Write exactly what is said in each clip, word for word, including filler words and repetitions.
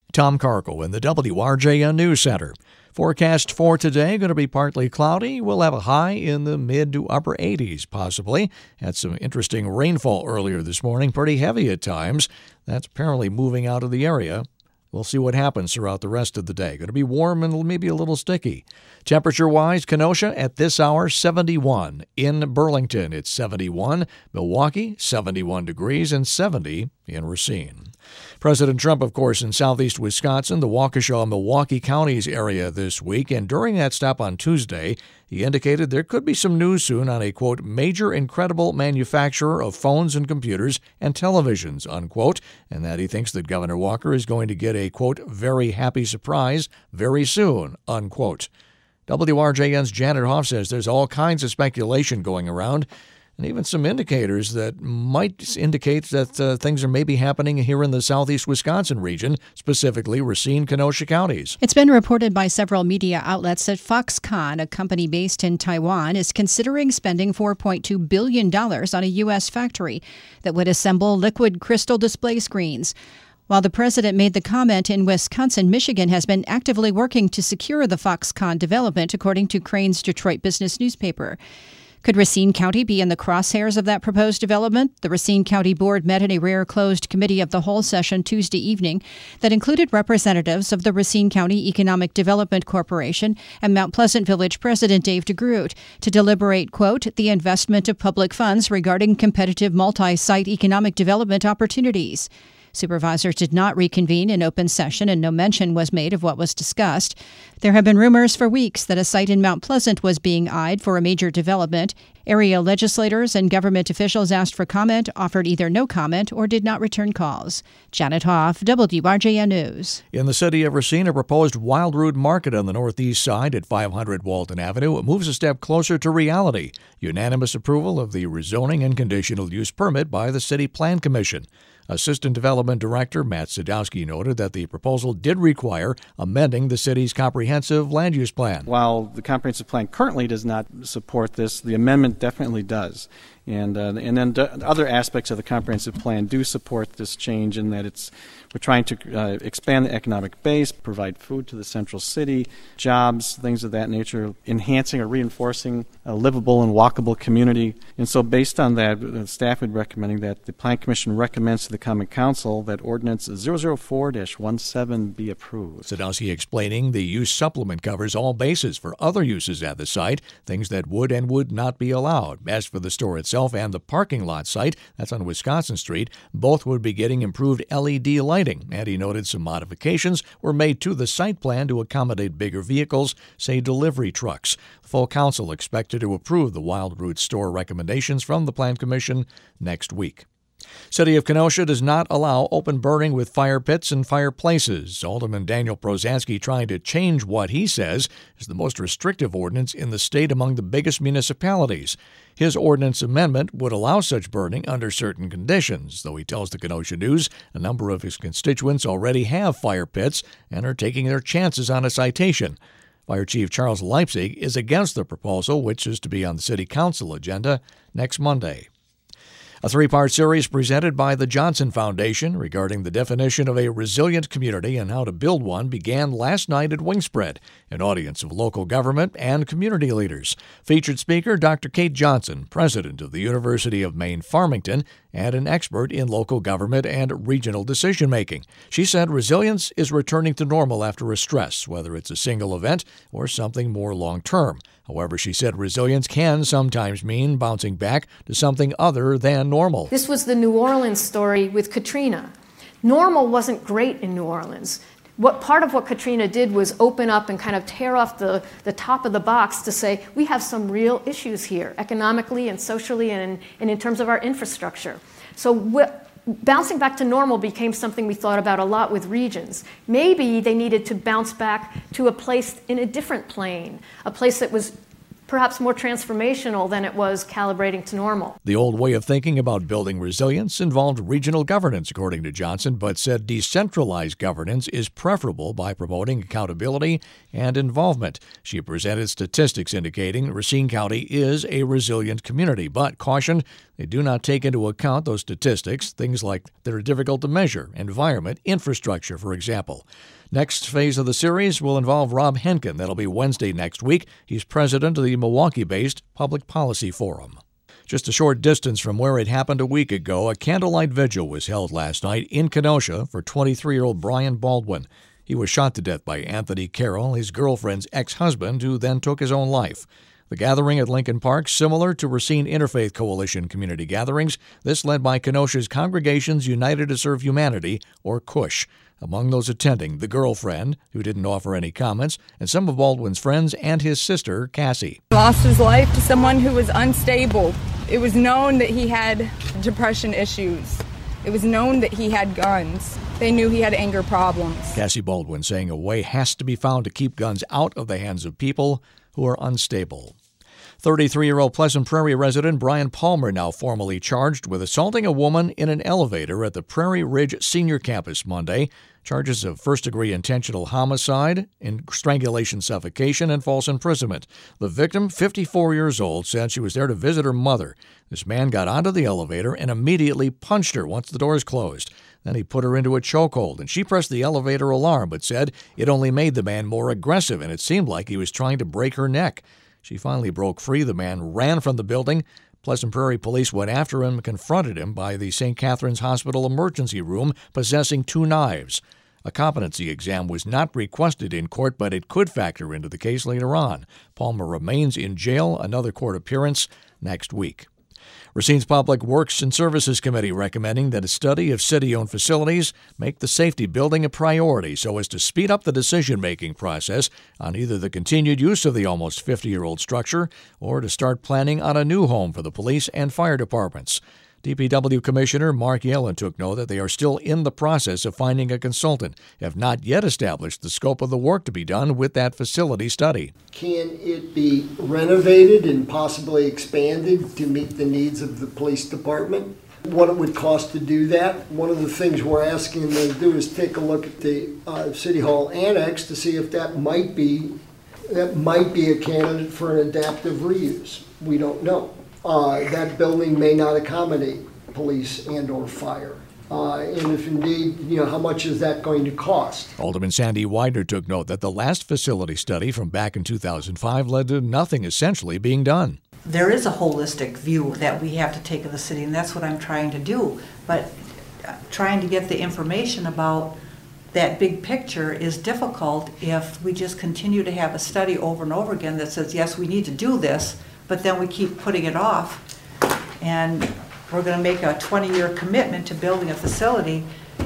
Tom Cargill in the W R J N News Center. Forecast for today going to be partly cloudy. We'll have a high in the mid to upper eighties, possibly. Had some interesting rainfall earlier this morning, pretty heavy at times. That's apparently moving out of the area. We'll see what happens throughout the rest of the day. Going to be warm and maybe a little sticky. Temperature-wise, Kenosha at this hour, seventy-one. In Burlington, it's seventy-one. Milwaukee, seventy-one degrees, and seventy in Racine. President Trump, of course, in southeast Wisconsin, the Waukesha, Milwaukee counties area this week, and during that stop on Tuesday, he indicated there could be some news soon on a, quote, major incredible manufacturer of phones and computers and televisions, unquote, and that he thinks that Governor Walker is going to get a, quote, very happy surprise very soon, unquote. W R J N's Janet Hoff says there's all kinds of speculation going around, and even some indicators that might indicate that uh, things are maybe happening here in the southeast Wisconsin region, specifically Racine, Kenosha counties. It's been reported by several media outlets that Foxconn, a company based in Taiwan, is considering spending four point two billion dollars on a U S factory that would assemble liquid crystal display screens. While the president made the comment in Wisconsin, Michigan has been actively working to secure the Foxconn development, according to Crain's Detroit Business newspaper. Could Racine County be in the crosshairs of that proposed development? The Racine County Board met in a rare closed committee of the whole session Tuesday evening that included representatives of the Racine County Economic Development Corporation and Mount Pleasant Village President Dave DeGroot to deliberate, quote, the investment of public funds regarding competitive multi-site economic development opportunities. Supervisors did not reconvene in open session, and no mention was made of what was discussed. There have been rumors for weeks that a site in Mount Pleasant was being eyed for a major development. Area legislators and government officials asked for comment, offered either no comment, or did not return calls. Janet Hoff, W R J N News. In the city of Racine, a proposed Wild Root Market on the northeast side at five hundred Walton Avenue moves a step closer to reality. Unanimous approval of the rezoning and conditional use permit by the City Plan Commission. Assistant Development Director Matt Sadowski noted that the proposal did require amending the city's comprehensive land use plan. While the comprehensive plan currently does not support this, the amendment definitely does. And uh, and then d- other aspects of the comprehensive plan do support this change in that it's we're trying to uh, expand the economic base, provide food to the central city, jobs, things of that nature, enhancing or reinforcing a livable and walkable community. And so based on that, the staff would recommending that the Plan Commission recommends to the Common Council that Ordinance zero zero four dash seventeen be approved. Sadowski explaining the use supplement covers all bases for other uses at the site, things that would and would not be allowed. As for the store itself, and the parking lot site, that's on Wisconsin Street, both would be getting improved L E D lighting, and he noted some modifications were made to the site plan to accommodate bigger vehicles, say delivery trucks. The full council expected to approve the Wild Root store recommendations from the Plan Commission next week. City of Kenosha does not allow open burning with fire pits and fireplaces. Alderman Daniel Prozansky trying to change what he says is the most restrictive ordinance in the state among the biggest municipalities. His ordinance amendment would allow such burning under certain conditions, though he tells the Kenosha News a number of his constituents already have fire pits and are taking their chances on a citation. Fire Chief Charles Leipzig is against the proposal, which is to be on the City Council agenda next Monday. A three-part series presented by the Johnson Foundation regarding the definition of a resilient community and how to build one began last night at Wingspread, an audience of local government and community leaders. Featured speaker Doctor Kate Johnson, president of the University of Maine Farmington, and an expert in local government and regional decision-making. She said resilience is returning to normal after a stress, whether it's a single event or something more long-term. However, she said resilience can sometimes mean bouncing back to something other than normal. This was the New Orleans story with Katrina. Normal wasn't great in New Orleans. What part of what Katrina did was open up and kind of tear off the, the top of the box to say, we have some real issues here, economically and socially and, and in terms of our infrastructure. So what, bouncing back to normal became something we thought about a lot with regions. Maybe they needed to bounce back to a place in a different plane, a place that was perhaps more transformational than it was calibrating to normal. The old way of thinking about building resilience involved regional governance, according to Johnson, but said decentralized governance is preferable by promoting accountability and involvement. She presented statistics indicating Racine County is a resilient community, but cautioned they do not take into account those statistics, things like that are difficult to measure, environment, infrastructure, for example. Next phase of the series will involve Rob Henkin. That'll be Wednesday next week. He's president of the Milwaukee-based Public Policy Forum. Just a short distance from where it happened a week ago, a candlelight vigil was held last night in Kenosha for twenty-three-year-old Brian Baldwin. He was shot to death by Anthony Carroll, his girlfriend's ex-husband, who then took his own life. The gathering at Lincoln Park, similar to Racine Interfaith Coalition community gatherings, this led by Kenosha's Congregations United to Serve Humanity, or CUSH. Among those attending, the girlfriend, who didn't offer any comments, and some of Baldwin's friends and his sister, Cassie. Lost his life to someone who was unstable. It was known that he had depression issues. It was known that he had guns. They knew he had anger problems. Cassie Baldwin saying a way has to be found to keep guns out of the hands of people who are unstable. thirty-three-year-old Pleasant Prairie resident Brian Palmer now formally charged with assaulting a woman in an elevator at the Prairie Ridge Senior Campus Monday. Charges of first-degree intentional homicide, in strangulation, suffocation, and false imprisonment. The victim, fifty-four years old, said she was there to visit her mother. This man got onto the elevator and immediately punched her once the doors closed. Then he put her into a chokehold, and she pressed the elevator alarm but said it only made the man more aggressive, and it seemed like he was trying to break her neck. She finally broke free. The man ran from the building. Pleasant Prairie police went after him and confronted him by the Saint Catherine's Hospital emergency room, possessing two knives. A competency exam was not requested in court, but it could factor into the case later on. Palmer remains in jail. Another court appearance next week. Racine's Public Works and Services Committee recommending that a study of city-owned facilities make the safety building a priority so as to speed up the decision-making process on either the continued use of the almost fifty-year-old structure or to start planning on a new home for the police and fire departments. D P W Commissioner Mark Yellen took note that they are still in the process of finding a consultant, have not yet established the scope of the work to be done with that facility study. Can it be renovated and possibly expanded to meet the needs of the police department? What it would cost to do that? One of the things we're asking them to do is take a look at the uh, City Hall Annex to see if that might be that might be a candidate for an adaptive reuse. We don't know. Uh, that building may not accommodate police and or fire. Uh, and if indeed, you know, how much is that going to cost? Alderman Sandy Widener took note that the last facility study from back in two thousand five led to nothing essentially being done. There is a holistic view that we have to take of the city, and that's what I'm trying to do. But trying to get the information about that big picture is difficult if we just continue to have a study over and over again that says, yes, we need to do this, but then we keep putting it off, and we're going to make a twenty-year commitment to building a facility,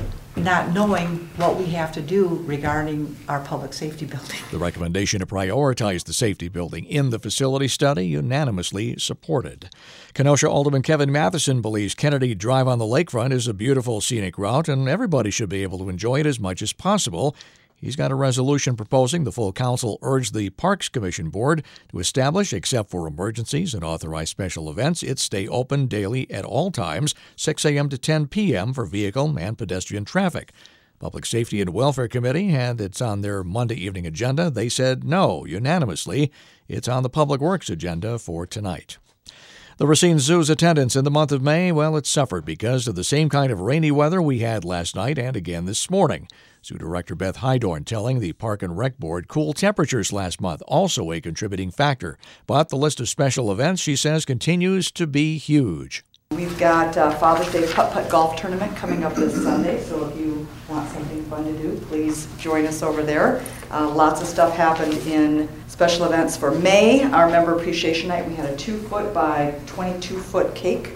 not knowing what we have to do regarding our public safety building. The recommendation to prioritize the safety building in the facility study unanimously supported. Kenosha Alderman Kevin Matheson believes Kennedy Drive on the lakefront is a beautiful scenic route, and everybody should be able to enjoy it as much as possible. He's got a resolution proposing the full council urge the Parks Commission Board to establish, except for emergencies and authorized special events, it stay open daily at all times, six a.m. to ten p.m. for vehicle and pedestrian traffic. Public Safety and Welfare Committee had it's on their Monday evening agenda. They said no unanimously. It's on the Public Works agenda for tonight. The Racine Zoo's attendance in the month of May, well, it suffered because of the same kind of rainy weather we had last night and again this morning. Zoo Director Beth Hydorn telling the Park and Rec Board cool temperatures last month also a contributing factor. But the list of special events, she says, continues to be huge. We've got uh, Father's Day Putt-Putt Golf Tournament coming up this Sunday, so if you want something fun to do, please join us over there. Uh, lots of stuff happened in special events for May. Our Member Appreciation Night, we had a two foot by twenty-two foot cake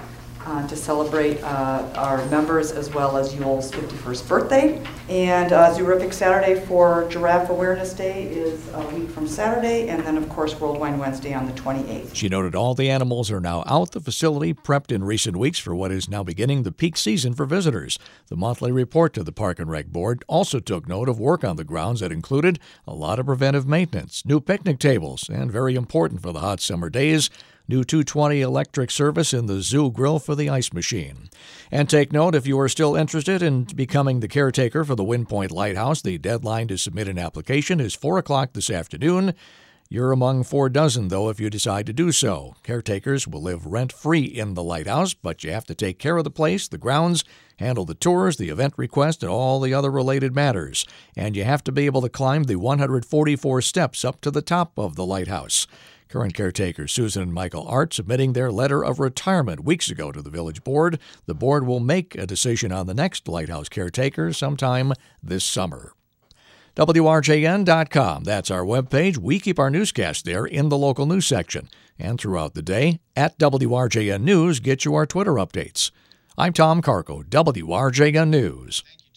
uh, to celebrate uh, our members as well as Yoel's fifty-first birthday. And uh, Zoorific Saturday for Giraffe Awareness Day is a week from Saturday, and then of course World Wine Wednesday on the twenty-eighth. She noted all the animals are now out the facility, prepped in recent weeks for what is now beginning the peak season for visitors. The monthly report to the Park and Rec Board also took note of work on the grounds that included a lot of preventive maintenance, new picnic tables, and very important for the hot summer days, new two twenty electric service in the zoo grill for the ice machine. And take note, if you are still interested in becoming the caretaker for the Wind Point Lighthouse, the deadline to submit an application is four o'clock this afternoon. You're among four dozen, though, if you decide to do so. Caretakers will live rent-free in the lighthouse, but you have to take care of the place, the grounds, handle the tours, the event request, and all the other related matters. And you have to be able to climb the one hundred forty-four steps up to the top of the lighthouse. Current caretakers Susan and Michael Art submitting their letter of retirement weeks ago to the village board. The board will make a decision on the next lighthouse caretaker sometime this summer. W R J N dot com, that's our webpage. We keep our newscast there in the local news section. And throughout the day, at W R J N News, get you our Twitter updates. I'm Tom Carco, W R J N News.